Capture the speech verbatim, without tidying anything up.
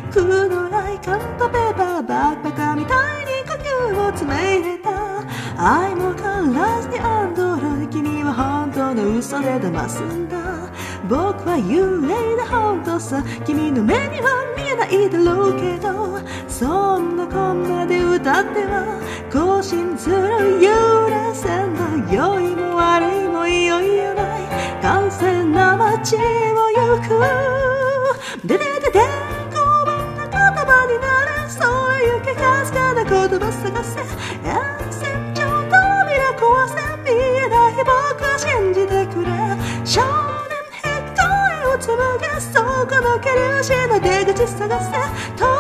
くのないカントペーパーバックパカみたいに呼吸を詰め入れた愛も変わらずに驚い君は本当の嘘で騙すんだ僕は幽霊で本当さ君の目には見えないだろうけどそんなこんなで歌っては更新する揺れ線の良いも悪いもいよいよない完成な街を行くででででこんな言葉になれそういう気がつかな言葉探せ沿線上扉壊せ見えない僕は信じてくれ少年へ声を紡げそこの蹴り橋の出口探せ